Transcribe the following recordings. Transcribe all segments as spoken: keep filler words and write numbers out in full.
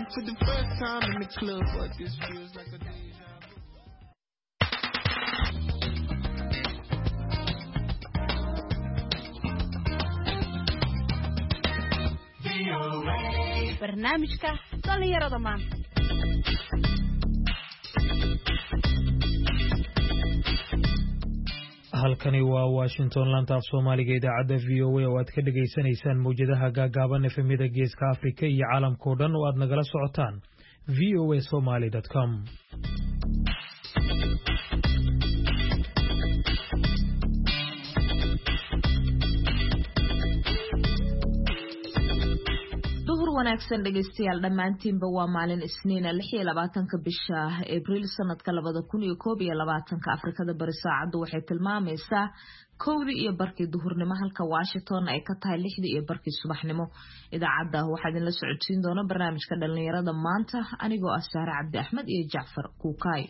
For the first time in the club, but this feels like a deja vu. barnaamijka dhalinyarada maanta. halkani waa Washington laanta af Soomaaliga idaacada V O A oo aad ka dhageysanaysaan mowjadaha gaagaaban efemida geeska Afrika iyo caalamka oo dhan oo aad nagala socotaan v o a somali dot com. wanaagsan dhageystayaal dhamaantiinba waa maalin Isniin lix iyo labaatanka bisha Abriil sanadka labada kun iyo koob iyo labaatanka Afrikada bari saacadu waxay tilmaamaysaa kowdii iyo barkii duhurnimo halka Washington ay ka tahay lixdii iyo barkii subaxnimo. idaacada waxaa idin la socodsiin doona barnaamijka dhalinyarada maanta anigoo ah Saare Cabdi Axmed iyo Jacfar Kuukay.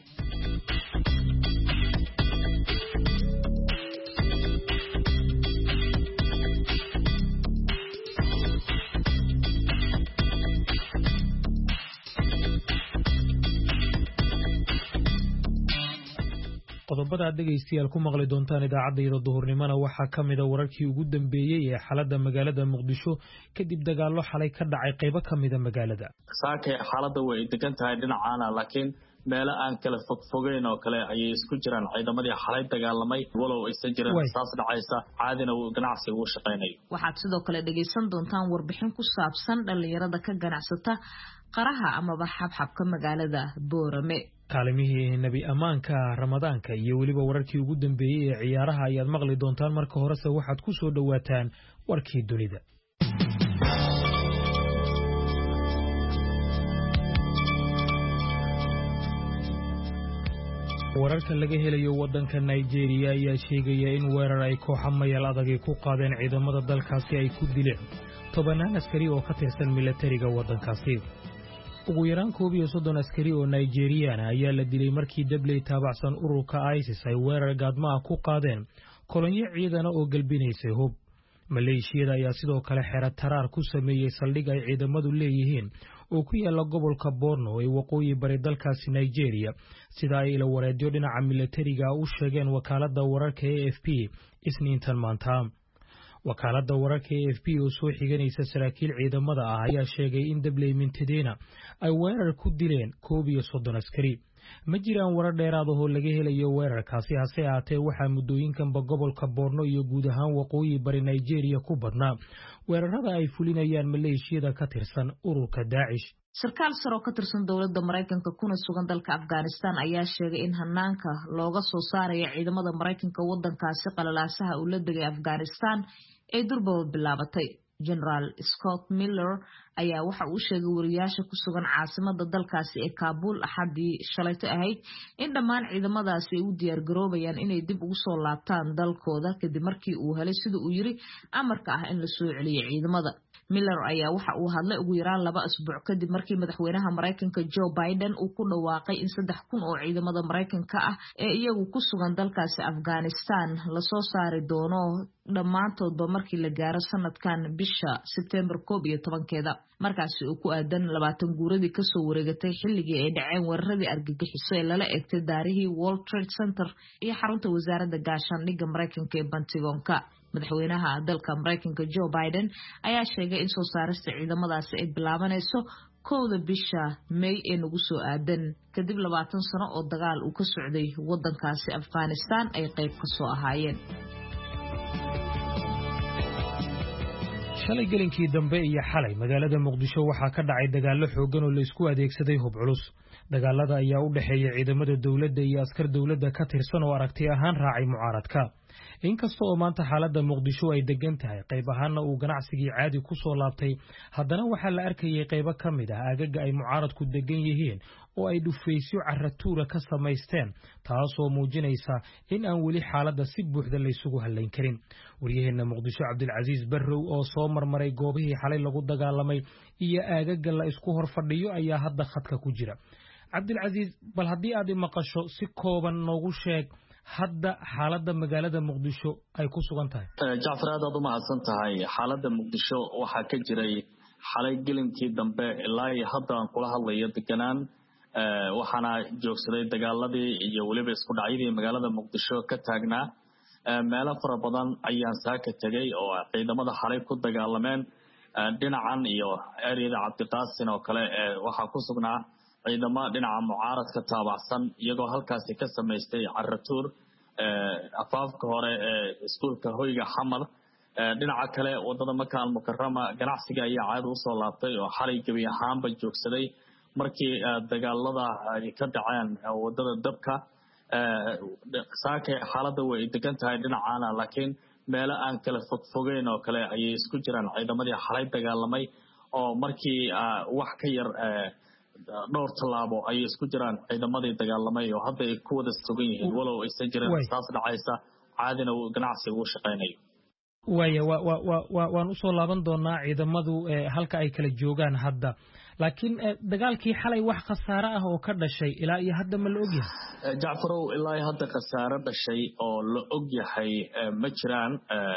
qodobada aad dhegeystayaal ku maqli doontaan idaacadda duhurnimona waxaa ka mid ah wararkii ugu dambeeyay ee xaaladda magaalada Muqdisho kadib dagaallo xalay ka dhacay qaybo ka mid ah magaalada. saakay xaaladda way degan tahay dhinacaana laakiin meelo aan kala fogfogeyn oo kale ayay isku jiraan ciidamadii xalay dagaalamay walow aysan jirin saas dhacaysa caadina uu ganacsiga u shaqeynayo. waxaad sidoo kale dhegeysan doontaan warbixin ku saabsan dhalinyarada ka ganacsata qaraha amaba xabxabka magaalada Boorame. kaalimihii nabi amaanka ramadaanka iyo waliba wararkii ugu dambeeyay ee ciyaaraha ayaad maqli doontaan marka horese waxaad ku soo dhawaataan warkii dunida. wararka laga helayo wadanka Nigeria ayaa sheegaya in weerar ay kooxo mayal adag ku qaadeen ciidamada dalkaasi ay ku dileen tobanaan askari oo ka tirsan militariga wadankaasi. ugu yaraan koob iyo soddon askari oo Nigerian ayaa la dilay markii dabley taabacsan ururka ISIS ay weerar gaadma ah ku qaadeen kolonyo ciidan oo galbinaysay hub. Maleeshiyada ayaa sidoo kale xeer taraar ku sameeyay saldhig ay ciidamadu leeyihiin oo ku yaala gobolka Borno ee waqooyi bari dalkaasi Nigeria sida ay ila wareedyo dhinaca militariga u sheegeen wakaaladda wararka A F P Isniintan maanta. wakaaladda wararka A F P oo soo xiganaysa saraakiil ciidamada ah ayaa sheegay in dabley mintadeena ay weerar ku dileen koob iyo soddon askari. ma jiraan warar dheeraad ah oo laga helayo weerarkaasi hase ahaatee waxaa muddooyinkanba gobolka Borno iyo guud ahaan waqooyi bari Nigeria ku badnaa weerarada ay fulinayaan maleeshiyada ka tirsan ururka Daesh. sarkaal sare oo ka tirsan dawladda Mareykanka kuna sugan dalka Afghanistan ayaa sheegay in hanaanka looga soo saarayo ciidamada Mareykanka wadankaasi qalalaasaha uu la degay Afghanistan ay durba bilaabatay. General Scott Miller ayaa waxa uu sheegay wariyaasha ku sugan caasimada dalkaasi ee Kabul axadii shalayto ahayd in dhammaan ciidamadaasi ay u diyaar garoobayaan inay dib ugu soo laabtaan dalkooda kadib markii uu helay sida uu yiri amarka ah in la soo celiyo ciidamada. Miller ayaa waxa uu hadlay ugu yaraan laba asbuuc kadib markii madaxweynaha Mareykanka Joe Biden uu ku dhawaaqay in saddex kun oo ciidamada Mareykanka ah ee iyagu ku sugan dalkaasi Afghanistan la soo saari doono dhammaantoodba markii la gaaro sanadkan bisha September koob iyo tobankeeda. markaasi uu ku aadan labaatan guuradii ka soo wareegatay xilligii ay dhaceen weeraradii argagixiso ee lala eegtay daarihii World Trade Center iyo xarunta wasaaradda gaashaandhigga Mareykanka ee Pentagon-ka. madaxweynaha dalka Mareykanka Joe Biden ayaa sheegay in soo saarista ciidamadaasi ay bilaabanayso kowda bisha May ee nagu soo aadan kadib labaatan sano oo dagaal uu ka socday wadankaasi Afghanistan ay qayb ka soo ahaayeen. shalay gelinkii dambe iyo xalay magaalada Muqdisho waxaa ka dhacay dagaallo xooggan oo la isku adeegsaday hub culus. dagaalada ayaa u dhaxeeyay ciidamada dawladda iyo askar dawladda ka tirsan oo aragti ahaan raacay mucaaradka. inkastoo oo maanta xaaladda Muqdisho ay degan tahay qayb ahaanna uu ganacsigii caadi ku soo laabtay haddana waxaa la arkayay qaybo ka mid ah aagaga ay mucaaradku degan yihiin oo ay dhufaysyo carratuura ka samaysteen taasoo muujinaysa in aan weli xaaladda si buuxda la isugu halayn karin. waryaheena Muqdisho Cabdilcasiis Barrow oo soo marmaray goobihii xalay lagu dagaalamay iyo aagaga la isku hor fadhiyo ayaa hadda khadka ku jira. Cabdilcasiis, bal haddii aad maqasho si kooban noogu sheeg hadda xaaladda magaalada Muqdisho ay ku sugan tahay. Jacfar aad u mahadsan tahay. xaaladda Muqdisho waxa ka jiray xalay gelinkii dambe ilaa iyo hadda aan kula hadlayo deganaan waxaana joogsaday dagaaladii iyo waliba isku dhacyadii magaalada Muqdisho ka taagnaa meelo fara badan ayaan saaka tagay oo ciidamada xalay ku dagaalameen dhinacan iyo ereyada Cabdiqaasin oo kale waxa ku sugnaa ciidamada dhinaca mucaaradka taabacsan iyagoo halkaasi ka sameystay carratuur afaafka hore ee iskuulka hoyga xamar dhinaca kale wadada Maka al-Mukarrama ganacsiga ayaa caad u soo laabtay oo xalay gabi ahaanba joogsaday markii dagaalada ay ka dhaceen wadada dabka saaka xaaladda way degan tahay dhinacana laakiin meelo aan kala fogfogeyn oo kale ayay isku jiraan ciidamadii xalay dagaalamay oo markii wax ka yar dhowr talaabo ayay isku jiraan ciidamadii dagaalamay oo hadda ay ku wada sugan yihiin walow aysan jirin saas dhacaysa caadina uu ganacsiga u shaqeynayo waya waan u soo laaban doonaa ciidamadu halka ay kala joogaan hadda laakiin dagaalkii xalay wax khasaare ah oo ka dhashay ilaa iyo hadda ma la og yahay Jacfarow ilaa iyo hadda khasaare dhashay oo la og yahay ma jiraan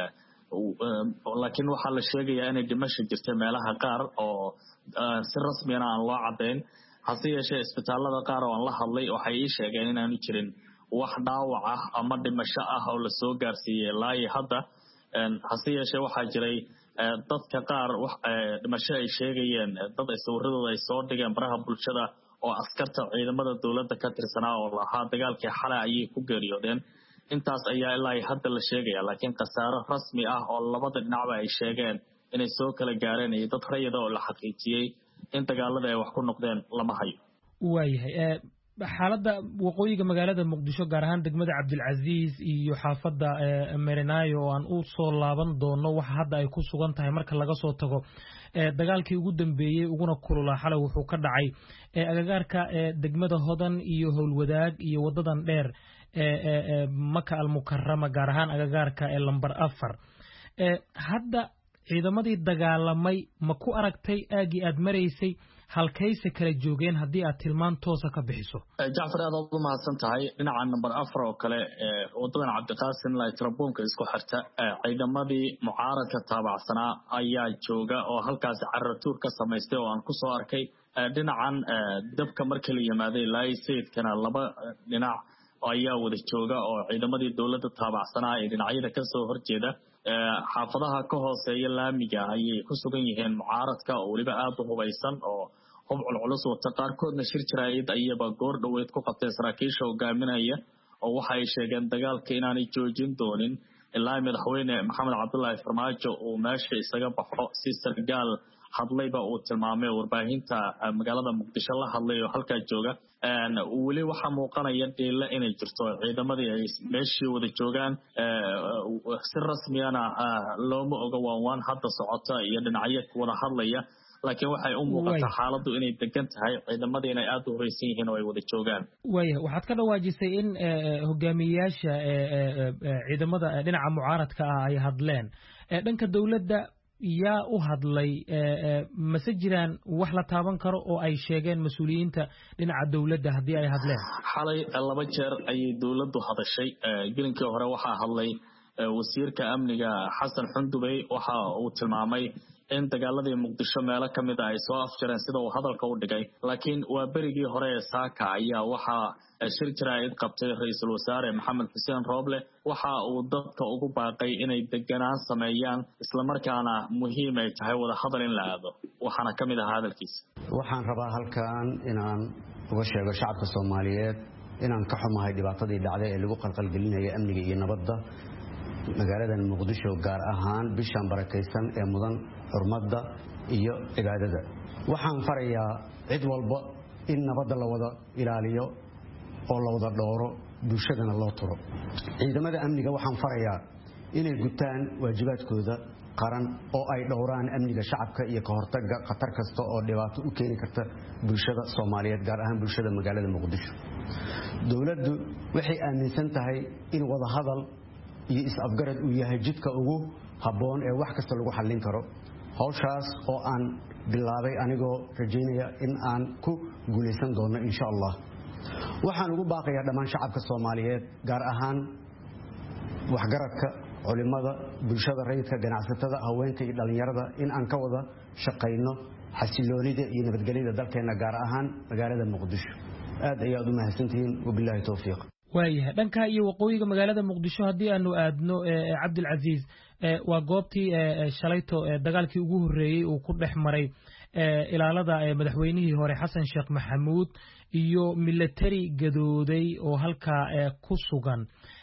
laakiin waxaa la sheegayaa inay dhimasho jirtay meelaha qaar oo si rasmi ah aan loo cadeyn hase yeeshee isbitaalada qaar oo aan la hadlay waxay ii sheegeen inaanu jirin wax dhaawac ah ama dhimasho ah oo la soo gaarsiiyay ilaa iyo hadda hase yeeshee waxaa jiray dadka qaar dhimasho ay sheegayeen dad ay sawirradooda ay soo dhigeen baraha bulshada oo askarta ciidamada dawladda ka tirsanaa oo lahaa dagaalkii xalay ayay ku geeriyoodeen intaas ayaa ilaa hadda la sheegaya laakiin khasaaro rasmi ah oo labada dhinacba ay sheegeen inay soo kala gaareen iyo dad rayida oo la xaqiijiyay in dagaalada ay wax ku noqdeen lama hayo waayahay xaaladda waqooyiga magaalada Muqdisho gaar ahaan degmada Cabdilcaziz iyo xaafadda Marinayo oo aan u soo laaban doono waxa hadda ay ku sugan tahay marka laga soo tago dagaalkii ugu dambeeyay uguna kululaa xalay wuxuu ka dhacay agagaarka degmada Hodan iyo Howlwadaag iyo wadadan dheer Maka al-Mukarrama gaar ahaan agagaarka ee lambar afar hadda ciidamadii dagaalamay ma ku aragtay aagi aad maraysay halkayse kala joogeen haddii aad tilmaan toosa ka bixiso Jacfar aad u mahadsan tahay dhinaca number afar oo kale wadadan Cabdiqaasin la tirabuunka isku xirta ciidamadii mucaaradka taabacsanaa ayaa jooga oo halkaas carratuur ka sameystay oo aan ku soo arkay dhinacan dabka markii la yimaaday ilaa sayidkana laba dhinac ayaa wada jooga oo ciidamadii dawladda taabacsanaa ee dhinacyada ka soo horjeeda xaafadaha ka hooseeya laamiga ayay ku sugan yihiin mucaaradka oo waliba aad u hubaysan oo hubcul culus wata qaarkoodna shir jiraayid ayaba goor dhaweed ku qabtay saraakiisha hogaaminaya oo waxa ay sheegeen dagaalka inaanay joojin doonin ilaa madaxweyne Maxamed Cabdullaahi Farmaajo uu meesha isaga baxo si sargaal hadlayba uu tilmaamay warbaahinta magaalada Muqdisho la hadlay oo halka jooga wali waxa muuqanaya deela inay jirto ciidamadii ay meeshii wada joogaan si rasmi ah looma oga waan hadda socota iyo dhinacyo wada hadlaya laakiin waxay u muuqataa xaaladdu inay degan tahay ciidamadii inay aad u horeysan yihiin oo ay wada joogaan waya waxaad ka dhawaajisay in hogaamiyayaasha ciidamada dhinaca mucaaradka ah ay hadleen dhanka dawladda yaa u hadlay mase jiraan wax la taaban karo oo ay sheegeen mas'uuliyiinta dhinaca dawladda haddii ay hadleen xalay laba jeer ayay dawladdu hadashay gelinkii hore waxaa hadlay wasiirka amniga Xasan Xundubey waxa uu tilmaamay in dagaaladii Muqdisho meelo kamid ah ay soo afjareen sida uu hadalka u dhigay laakiin waa berigii hore ee saaka ayaa waxa shir jiraayid qabtay ra'iisul wasaare Maxamed Xuseen Rooble waxa uu dadka ugu baaqay inay deganaan sameeyaan isla markaana muhiim ay tahay wada hadal in la aado waxaana kamid ah hadalkiisa waxaan rabaa halkaan inaan uga sheego shacabka Soomaaliyeed inaan ka xumahay dhibaatadii dhacday ee lagu qalqal gelinayay amniga iyo nabadda magaalada Muqdisho gaar ahaan bishan barakeysan ee mudan xurmada iyo cibaadada waxaan farayaa cid walba in nabadda la wada ilaaliyo oo la wada dhooro bulshadana loo turo ciidamada amniga waxaan farayaa inay gutaan waajibaadkooda qaran oo ay dhowraan amniga shacabka iyo ka hortagga khatar kasta oo dhibaato u keeni karta bulshada Soomaaliyeed gaar ahaan bulshada magaalada Muqdisho dawladdu waxay aaminsan tahay in wada hadal iyo is-afgarad uu yahay jidka ugu habboon ee wax kasta lagu xallin karo hawshaas oo aan bilaabay anigoo rajaynaya in aan ku guuleysan doono insha Allah waxaan ugu baaqayaa dhammaan shacabka Soomaaliyeed gaar ahaan waxgaradka culimada bulshada rayidka ganacsatada haweenka iyo dhalinyarada in aan ka wada shaqeyno xasiloonida iyo nabadgelyada dalkeena gaar ahaan magaalada Muqdisho aad ayaad u mahadsantihiin wabillahi tawfiiq waayahay dhanka iyo waqooyiga magaalada Muqdisho hadii aanu aadno Cabdul Aziz waa goobtii shalayto dagaalkii ugu horeeyay uu ku dhex maray ilaalada madaxweynihii hore Xasan Sheekh Maxamuud iyo military gadooday oo halka ku sugan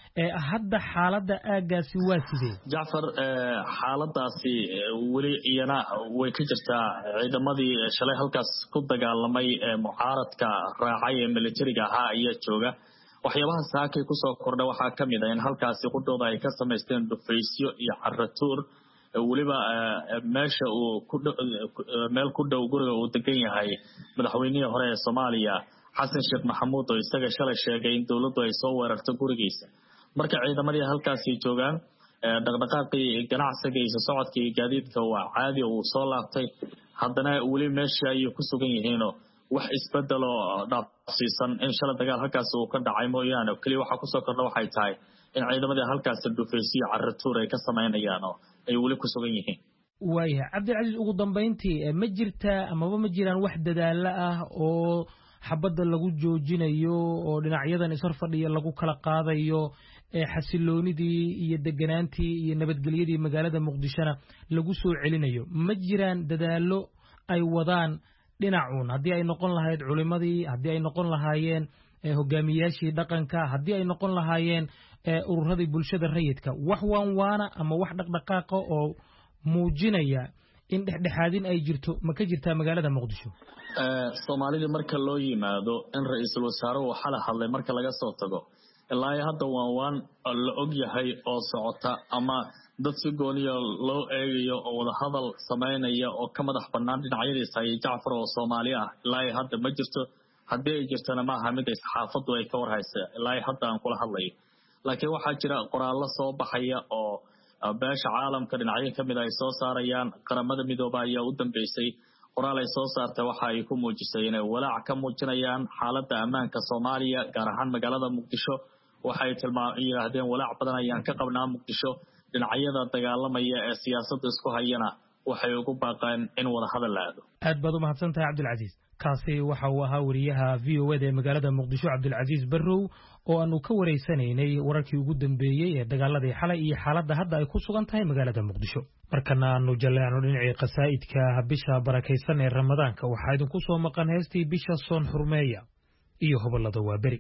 hadda xaaladda aagaasi waa sidee Jaafar xaaladaasi wali iyana way ka jirtaa ciidamadii shalay halkaas ku dagaalamay mucaaradka raacay ee militariga ahaa ayaa jooga waxyaabaha saakay ku soo kordhay waxa kamid ah in halkaasi qudooda ay ka sameysteen dhufaysyo iyo carratuur waliba meesha uu ku meel ku dhow guriga uu degan yahay madaxweynihii hore ee Soomaaliya Xasan Sheekh Maxamuud oo isaga shalay sheegay in dawladdu ay soo weerartay gurigiisa marka ciidamadii halkaasi joogaan dhaqdhaqaaqii ganacsiga iyo socodkii gaadiidka waa caadi oo soo laabtay haddana wali meesha ay ku sugan yihiin wax isbedel oo dhaafsiisan in shalay dagaal halkaas uu ka dhacay mooyaane kaliya waxa ku soo kordhay waxay tahay in ciidamadii halkaas dhufaysiyo carratuur ay ka sameynayaan oo ay wali ku sugan yihiin waayahay Cabdul Aziz ugu dambeyntii ma jirtaa ama ma jiraan wax dadaal ah oo xabadda lagu joojinayo oo dhinacyadan isar fadhiya lagu kala qaadayo xasiloonidii iyo deganaantii iyo nabadgelyadii magaalada Muqdishona lagu soo celinayo ma jiraan dadaalo ay wadaan dhinacuun haddii ay noqon lahayd culimadii haddii ay noqon lahaayeen hogaamiyaashii dhaqanka haddii ay noqon lahaayeen ururadii bulshada rayidka wax waan waana ama wax dhaqdhaqaaqa oo muujinaya in dhexdhexaadin ay jirto ma ka jirtaa magaalada Muqdisho Soomaalida marka loo yimaado in ra'iisul wasaaruhu waxa la hadlay marka laga soo tago ilaa hadda waan waan la og yahay oo socota ama dad si gooniyo loo eegayo oo wada hadal sameynaya oo ka madax banaan dhinacyadiisa ay Jaafar oo Soomaali ah ilaa hadda ma jirto haddii ay jirtana ma aha mid ay saxaafadu ay ka warhaysa ilaa hadda aan kula hadlayo laakiin waxaa jira qoraallo soo baxaya oo beesha caalamka dhinacyo kamid ay soo saarayaan qaramada midoobay ayaa u dambeysay qoraal ay soo saartay waxa ay ku muujisay inay walaac ka muujinayaan xaaladda ammaanka Soomaaliya gaar ahaan magaalada Muqdisho waxay tilmaamayeen walaac badan ayaan ka qabnaa Muqdisho dhinacyada dagaalamaya ee siyaasadda isku hayana waxay ugu baaqaan in wada hadal la aado aad baad u mahadsantahay Cabdul Aziz kaasi waxa uu ahaa wariyaha V O A ee magaalada Muqdisho Cabdul Aziz Barrow oo aanu ka wareysanaynay wararkii ugu dambeeyay ee dagaaladii xalay iyo xaaladda hadda ay ku sugan tahay magaalada Muqdisho markana aanu jaleecno dhinacii qasaa'idka bisha barakaysan ee Ramadaanka waxaa idinku soo maqan heestii bisha soon xurmeeya iyo hobolada waa beri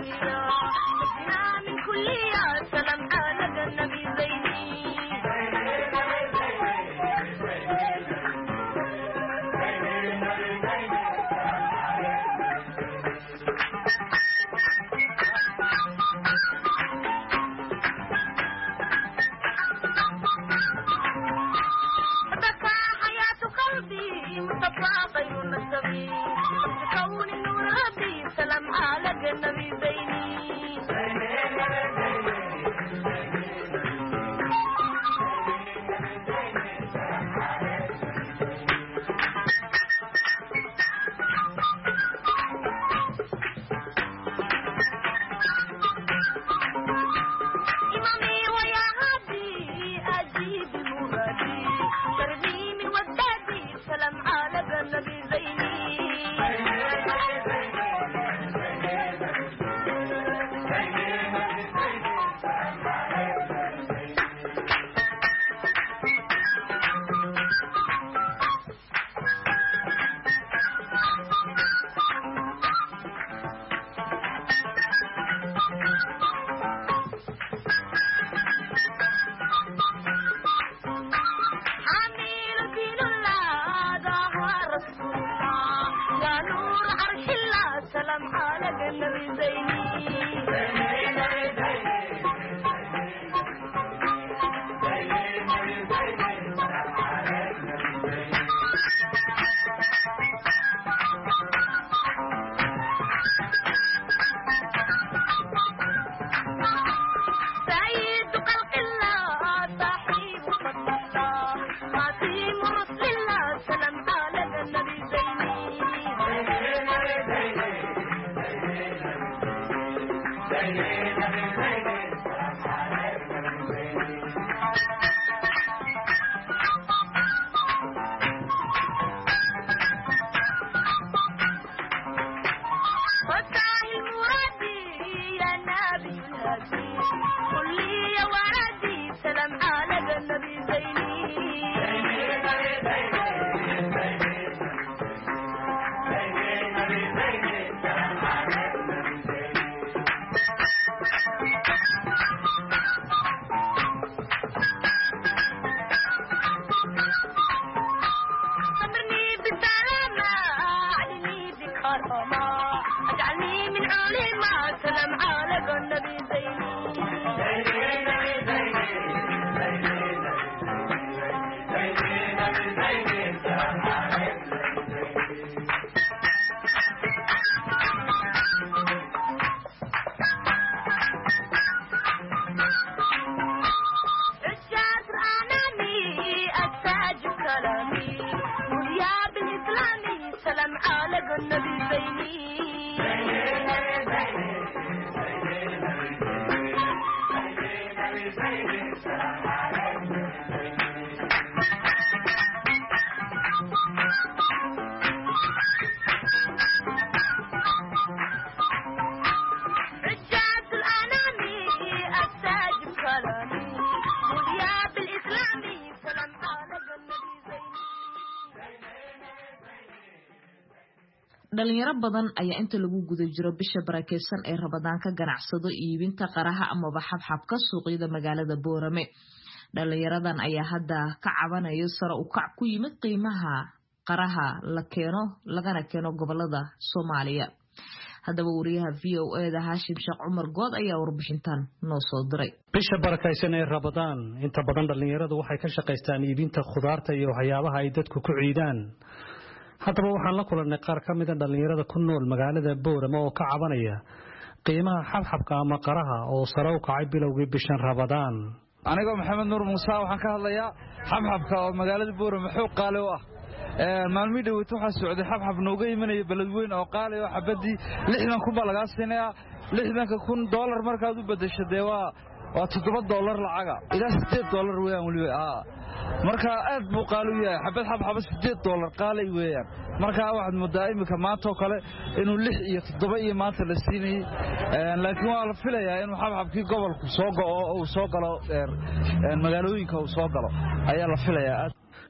dhalinyaro badan ayaa inta lagu guda jiro bisha barakeysan ee Ramadaan ka ganacsado iibinta qaraha ama xabxabka suuqyada magaalada Boorame. dhalinyaradan ayaa hadda ka cabanayo sare u kac ku yimid qiimaha qaraha la keeno lagana keeno gobolada Soomaaliya. haddaba wariyaha V O A da Hashim Sheekh Umar Good ayaa warbixintan noo soo diray. bisha barakeysan ee Ramadaan inta badan dhalinyaradu waxay ka shaqeystaan iibinta khudaarta iyo waxyaabaha ay dadku ku ciidaan. haddaba waxaan la kulannay qaar ka mid ah dhalinyarada ku nool magaalada Boorame oo ka cabanaya qiimaha xabxabka ama qaraha oo sare u kacay bilowgii bishan Ramadaan. aniga Maxamed Nuur Muuse waxaan ka hadlayaa xabxabka oo magaalada Boorame xoog qaali u ah. ee maalmii dhawaato waxa socday xabxab nooga imanaya beledweyn oo qaali oo xabadii lixdan kun baa laga siinaya lixdan kun dollar markaad u bedesho de waa waa toddoba dollar lacaga ilaa sideed dollar weeyaan waliba ah marka aad buu qaali u yahay xabad xabxab sideed dollar qaali weeyaan marka waxaad moodaa imika maanta oo kale inuu lix iyo toddoba iyo maanta la siinay ee laakiin waa la filayaa inuu xabxabkii gobolku soo go'o oo soo galo ee magaalooyinka uu soo galo ayaa la filayaa.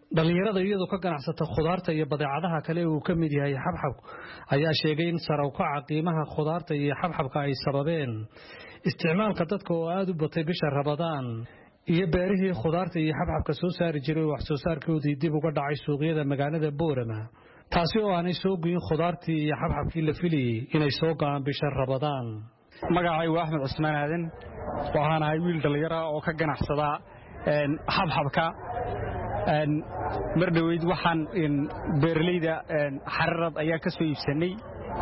dhalinyarada iyadoo ka ganacsata khudaarta iyo badeecadaha kale uu ka mid yahay xabxabku ayaa sheegay in sare u kaca qiimaha khudaarta iyo xabxabka ay sababeen isticmaalka dadka oo aad u batay bisha Ramadaan iyo beerihii khudaarta iyo xabxabka soo saari jiray wax soo saarkoodii dib uga dhacay suuqyada magaalada Boorama taasi oo aanay soo goyn khudaartii iyo xabxabkii la filayay inay soo go'aan bisha Ramadaan. magacaygu waa Axmed Cusmaan Aadan waxaan ahay wiil dhalinyaro ah oo ka ganacsada een xabxabka een mardhaweyd waxaan in beerleyda een xararad ayaa ka soo iibsanay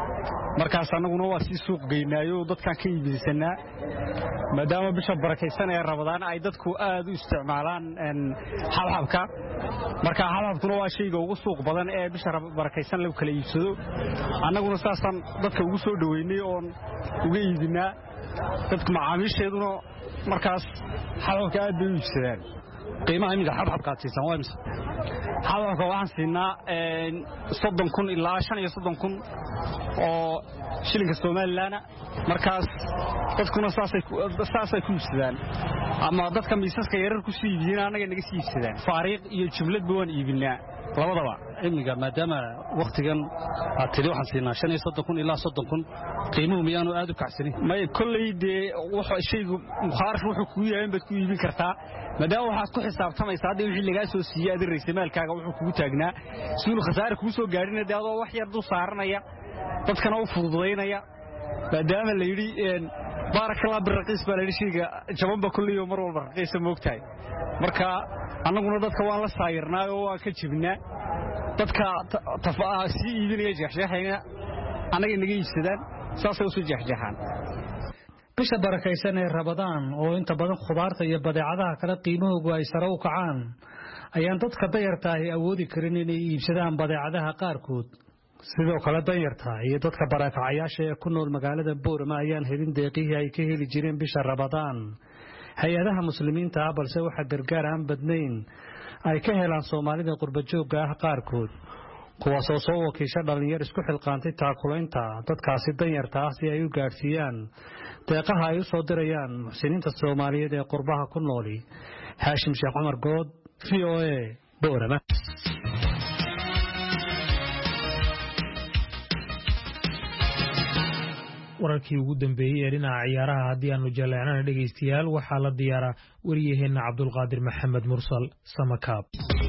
markaas anaguna waa si suuq geynaayo dadkan ka iibsanaa maadaama bisha barakeysan ee Ramadaan ay dadku aad u isticmaalaan een xabxabka marka xabxabkuna waa shayga ugu suuq badan ee bisha barakeysan lagu kala iibsado anaguna saasan dadka ugu soo dhaweynay oo uga iibinaa dadka macaamiisheeduna markaas xabxabka aad bay u iibsadaan qiimaha imika xabxabka tiisan waa imisa xabxabka waxaan siinaa een soddon kun ilaa shan iyo soddon kun oo shilinka Soomaaliland markaas dadkuna saasay saasay ku iibsadaan ama dadka miisaska yarar ku sii iibiyeen anaga naga sii iibsadaan faariiq iyo jumlad baan iibinaa labadaba imika maadaama waqtigan aad tiri waxaan siinaa shan iyo soddon kun ilaa soddon kun qiimuhu miyaanu aad u kacsanin may kulleeyde waxa shaygu muxaarif wuxuu ku yahay baad ku iibin kartaa maadaama waxaad ku xisaabtamaysaa hadii wixii laga soo siiyay aad raysamaalkaaga wuxuu kugu taagnaa suul khasaare kugu soo gaarina adoo wax yar dul saaranaya dadkana u fududeynaya maadaama la yiri een barakallahu birqiis baa la yiri shayga jabanba kulliyo mar walba raqiis moogtahay marka annaguna dadka waan la saayirnaa oo waan ka jibnaa dadka tafaasi iibinaya jeexjeexayna anaga naga iibsadaan saasay u soo jeexjeexaan bisha barakeysan ee Ramadaan oo inta badan khudaarta iyo badeecadaha kala qiimahoodu ay sare u kacaan ayaan dadka dayarta ah awoodi karin inay iibsadaan badeecadaha qaarkood sidoo kale dayarta iyo dadka barakacayaasha ee ku nool magaalada Boorama ayaan helin deeqihii ay ka heli jireen bisha Ramadaan hay'adaha muslimiinta ah balse waxa gargaar aan badnayn ay ka helaan Soomaalida qurba joogga ah qaarkood kuwaas oo soo wakiisha dhalinyaro isku xilqaantay taakulaynta dadkaasi danyarta ah si ay u gaarsiiyaan deeqaha ay u soo dirayaan muxsiniinta Soomaaliyeed ee qurbaha ku nool Haashim Sheekh Cumar Good V O A Boorama wararkii ugu dambeeyay ee dhinaca ciyaaraha haddii aanu jaleecnana dhegaystayaal waxaa la diyaaraa wariyaheenna Cabdulqaadir Maxamed Mursal Samakaab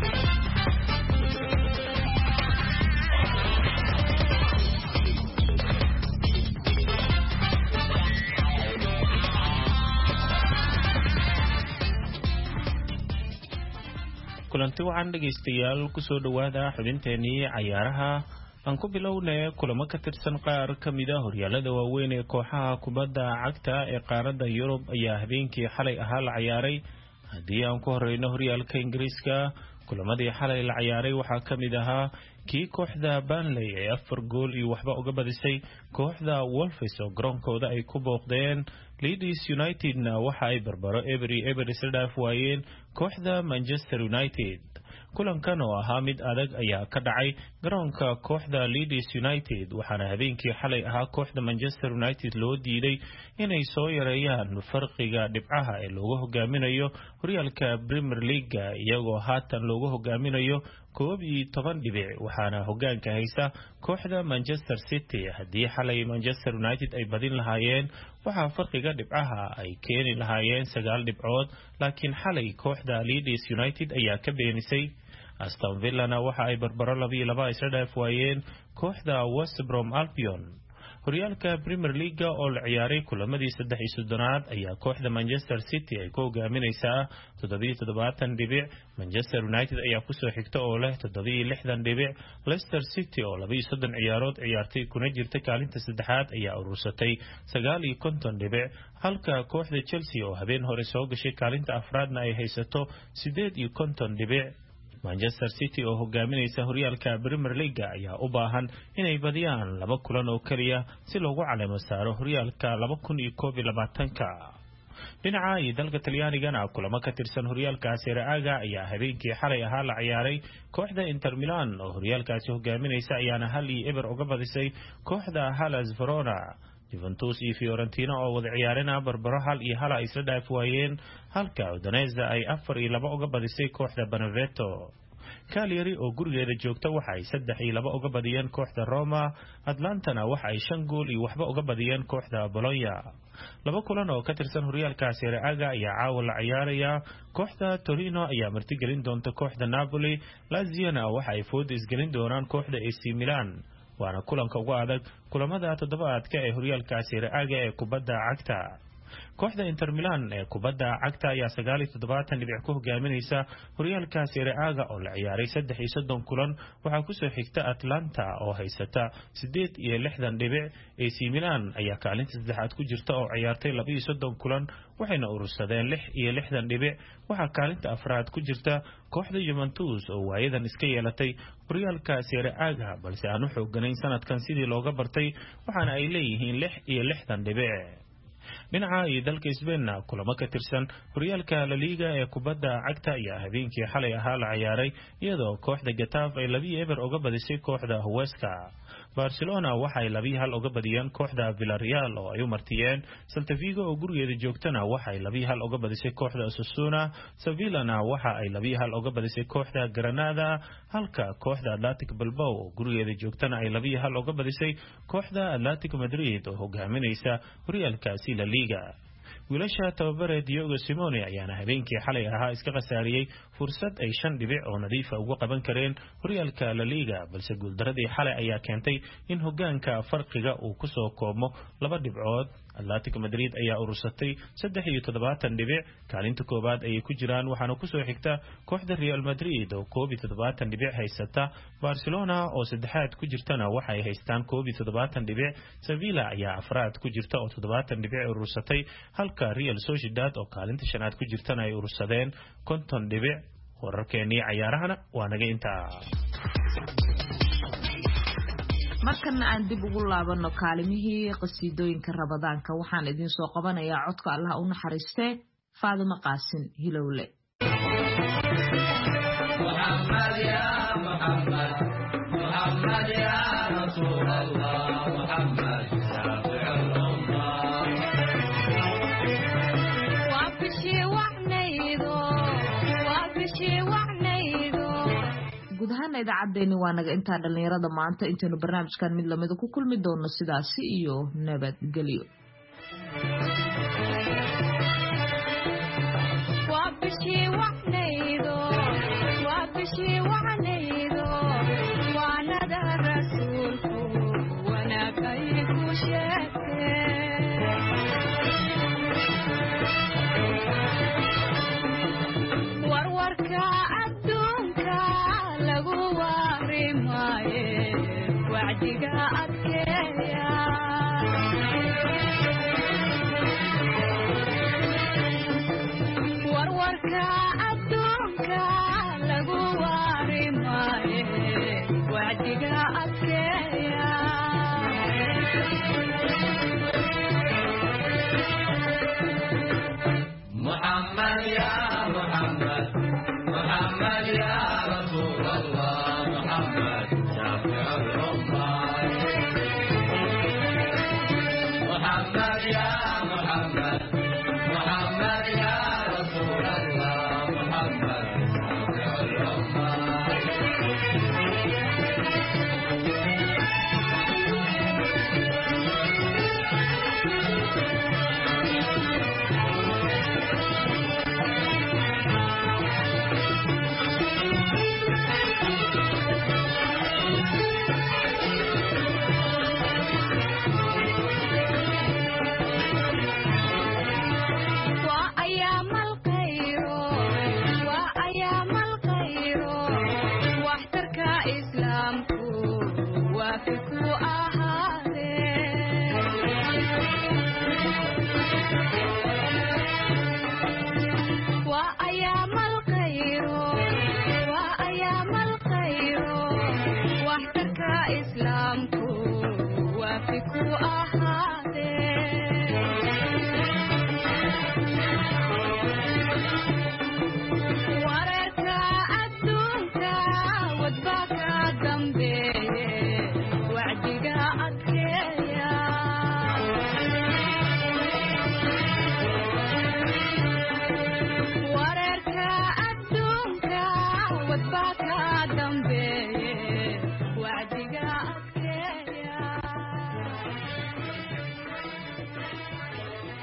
kulanti waxaan dhegaystayaal ku soo dhawaada xubinteenii ciyaaraha aan ku bilownay kulamo ka tirsan qaar ka mid ah horyaalada waaweyn ee kooxaha kubadda cagta ee qaaradda Yurub ayaa habeenkii xalay ahaa la ciyaaray haddii aan ku horeyno horyaalka Ingiriiska kulamadii xalay la ciyaaray waxaa ka mid ahaa kii kooxda Burnley ee afar gool iyo waxba uga badisay kooxda Wolves oo garoonkooda ay ku booqdeen Leeds United-na waxa ay barbaro every every sadaf waayeen kooxda Manchester United kulankan oo ahaa mid adag ayaa ka dhacay garoonka kooxda Leeds United waxaana habeenkii xalay ahaa kooxda Manchester United loo diiday inay soo yareeyaan farqiga dhibcaha ee loogu hogaaminayo horyaalka Premier League iyagoo haatan loogu hogaaminayo koob iyo toban dhibic waxaana hogaanka haysa kooxda Manchester City haddii xalay Manchester United ay badin lahaayeen waxa farqiga dhibcaha ay keeni lahaayeen sagaal dhibcood laakiin xalay kooxda Leeds United ayaa ka beenisay Aston Villa waxa ay barbaro laba iyo laba isla dhaaf waayeen kooxda West Brom Albion horyaalka Premier League oo la ciyaaray kulamadii saddex iyo soddonaad ayaa kooxda Manchester City ay ku hogaaminaysaa toddoba iyo toddobaatan dhibic Manchester United ayaa ku soo xigta oo leh toddoba iyo lixdan dhibic Leicester City oo laba iyo soddon ciyaarood ciyaartay kuna jirta kaalinta saddexaad ayaa urursatay sagaal iyo konton dhibic halka kooxda Chelsea oo habeen hore soo gashay kaalinta afraadna ay haysato siddeed iyo konton dhibic Manchester City oo hogaaminaysa horyaalka Premier League ayaa u baahan inay badiyaan laba kulan oo kaliya si loogu caleemo saaro horyaalka laba kun iyo koob iyo labaatanka dhinaca iyo dalka Talyaanigana kulamo ka tirsan horyaalka Serie A ayaa habeenkii xalay ahaa la ciyaaray kooxda Inter Milan oo horyaalkaasi hogaaminaysa ayaana hal iyo eber uga badisay kooxda Hellas Verona Juventus iyo Fiorentina oo wada ciyaarina barbaro hal iyo hal ay isla dhaaf waayeen halka Udinese ay afar iyo laba uga badisay kooxda Benevento Cagliari oo gurigeeda joogta waxa ay saddex iyo laba uga badiyeen kooxda Roma, Atlantana waxa ay shan gool iyo waxba uga badiyeen kooxda Bologna. laba kulan oo ka tirsan horyaalka Serie A ayaa caawa la ciyaaraya. Kooxda Torino ayaa martigelin doonta kooxda Napoli, Laziona waxa ay food isgelin doonaan kooxda A C Milan. waana kulanka ugu adag kulamada toddobaadka ee horyaalka Serie A ee kubadda cagta. kooxda Inter Milan ee kubadda cagta ayaa sagaal iyo toddobaatan dhibic ku hogaaminaysa horyaalka Serie A oo la ciyaaray saddex iyo soddon kulan. waxaa ku soo xigta Atlanta oo haysata siddeed iyo lixdan dhibic. A C Milan ayaa kaalinta saddexaad ku jirta oo ciyaartay laba iyo soddon kulan waxayna urursadeen lix iyo lixdan dhibic. waxaa kaalinta afraad ku jirta kooxda Juventus oo waayadan iska yeelatay horyaalka Serie A balse aan u xooganayn sanadkan sidii looga bartay waxaana ay leeyihiin lix iyo lixdan dhibic. dhinaca iyo dalka Spain kulamo ka tirsan horyaalka La Liga ee kubadda cagta ayaa habeenkii xalay ahaa la ciyaaray iyadoo kooxda Getafe ay laba iyo eber uga badisay kooxda Huesca. Barcelona waxa ay laba iyo hal uga badiyeen kooxda Villarreal oo ay u martiyeen. Celta Vigo oo gurigeeda joogtana waxa ay laba iyo hal uga badisay kooxda Osasuna. Sevilla waxa ay laba iyo hal uga badisay kooxda Granada halka kooxda Athletic Bilbao oo gurigeeda joogtana ay laba iyo hal uga badisay kooxda Atletico Madrid oo hogaaminaysa horyaalka La Liga. wiilasha tababare Diego Simeone ayaana habeenkii xalay ahaa iska qasaariyay fursad ay shan dhibic oo nadiif ah uga qaban kareen horyaalka La Liga balse guuldaradii xalay ayaa keentay in hogaanka farqiga uu ku soo koobmo laba dhibcood. Atletico Madrid ayaa urursatay saddex iyo toddobaatan dhibic kaalinta koobaad ay ku jiraan waxaana ku soo xigta kooxda Real Madrid oo koob iyo toddobaatan dhibic haysata. Barcelona oo saddexaad ku jirtana waxa ay haystaan koob iyo toddobaatan dhibic. Sevilla ayaa afraad ku jirta oo toddobaatan dhibic urursatay halka Real Sociedad oo kaalinta shanaad ku jirtana ay urursadeen konton dhibic. wararkeennii ciyaarahana waa naga intaa. markana aan dib ugu laabano kaalimihii qasiidooyinka Ramadaanka waxaan idin soo qabanayaa codka Allah u naxariistay Faadimo Qaasin Hilowle. Muhammad ya Muhammad Muhammad ya Rasulallah Muhammad shafi'ul ummah wa bishi wa'naydo wa bishi wa'naydo. guud ahaan idaacadeeni waa naga intaa dhalinyarada maanta intaynu barnaamijkan mid lamid ku kulmi doono sidaasi iyo nabadgelyo. waa bishii wacnaydo waa bishii wacnaydo waanada rasuulku wanaagay ku sheegtee warwarka adduunka lagu warimaaye wacdiga